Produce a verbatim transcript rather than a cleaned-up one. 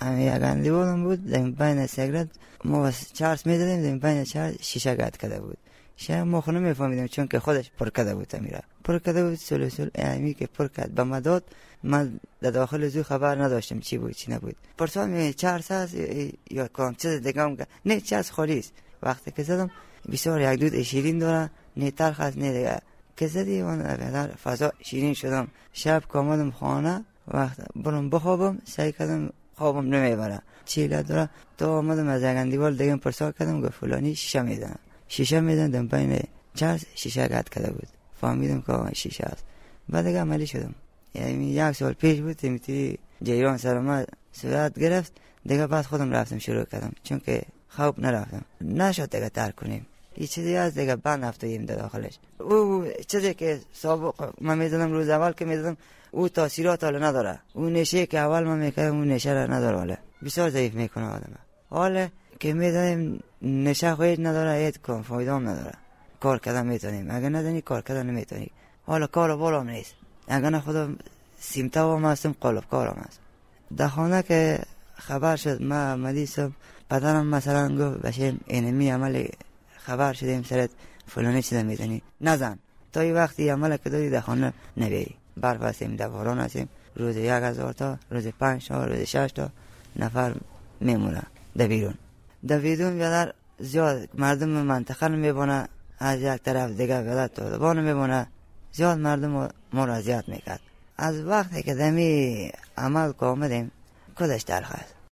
همین یک اندیوالم بود در بین سیگرت ما چارس میدادیم در بین چارس شیشه قطع کرده بود. شاید ما خود نمیفهمیدیم چون که خودش پر کرده بود میره پر کرده بود سلو سلو یعنی که پر کرد به مداد من در داخل زو خبر نداشتم چی بود چی نبود. پرسان می چارس هست یا کام چیز دیگه هم نه چارس خالی است. وقتی که زدم بسیار یک دود شیرین داره نه تلخ است نه دیگه که زدی من در فضا شیرین شدم. شب کامدم خانه وقت برم بخوابم سعی کردم خوابم نمیبره چیله داره تو آمدم از یک دیوار دیگه پرسان کردم گفت فلانی شیشه میدن شیشه میدن در بین چارس شیشه قطع کرده بود. فهمیدم که شیشه است. بعد دیگه عملی شدم. یعنی یک سال پیش بود تیمیتی جیران سر ما صورت گرفت دیگه بعد خودم رفتم شروع کردم چون که خواب نرفتم نشد دیگه ترک کنیم. یه چیزی از دیگه بند افتادیم در داخلش. او چیزی که سابق من میدادم روز اول که میدادم او تاثیرات حالا نداره. او نشه که اول من میکردم اون نشه را نداره حالا بسیار ضعیف میکنه آدم. حالا که میدادیم نشه خواهید نداره اید کن فایده هم نداره. کار کردن میتونیم اگر ندانی کار کردن نمیتونی. حالا کار بالام نیست اگر نه خدا سیمتا هم هستم قلب کارم هست. در خانه که خبر شد ما مدیسم پدرم مثلا گفت بشیم اینمی عمل خبر شدیم سرت فلانی چیزا میزنی نزن تا این وقتی عمل که دادی در خانه نبیایی. برف هستیم دواران هستیم روز یک هزار تا روز پنج تا روز شش تا نفر میمونه در بیرون. در بیرون بیادر زیاد مردم منطقه میبونه از یک طرف دیگه بیادر طالبان میبونه زیاد مردم ما را اذیت میکرد. از وقتی که دمی عمل که آمدیم کدش تلخ است